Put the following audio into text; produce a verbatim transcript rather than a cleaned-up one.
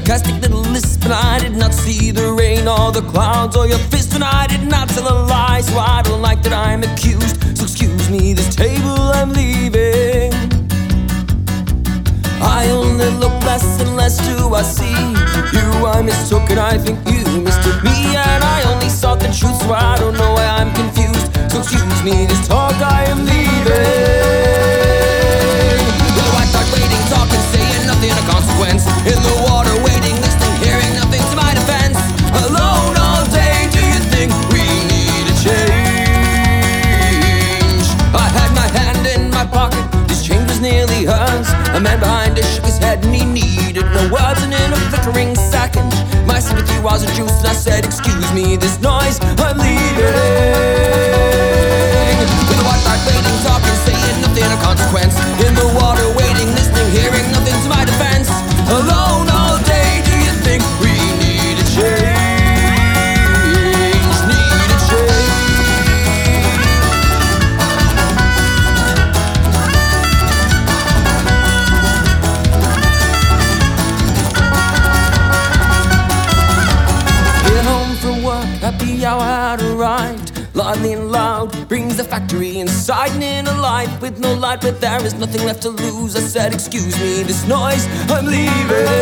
sarcastic little lisp, and I did not see the rain or the clouds or your fist, and I did not tell a lie. So I don't like that I'm accused, so excuse me, this table I'm leaving. I only look less and less do I see. You I mistook and I think you mistook me, and I only sought the truth, so I don't know why I'm confused. So excuse me, this talk I am leaving. With the white dog waiting, talking, saying nothing of consequence. In the water waiting, listening, hearing nothing to my defense. Alone all day, do you think we need a change? I had my hand in my pocket, this change was nearly hers. A man behind us shook his head and he needed no words, and in a flickering second my sympathy was reduced, and I said, excuse me, this noise I'm leaving. With the white light waiting, talking, saying nothing of consequence. In the water waiting, listening, hearing nothing to my defense. Alone all day, do you think we need a change? Need a change. Get home from work, happy hour had arrived. Lively and loud, brings the factory inside, and in a life with no light, but there is nothing left to lose. I said, excuse me, this noise I'm leaving.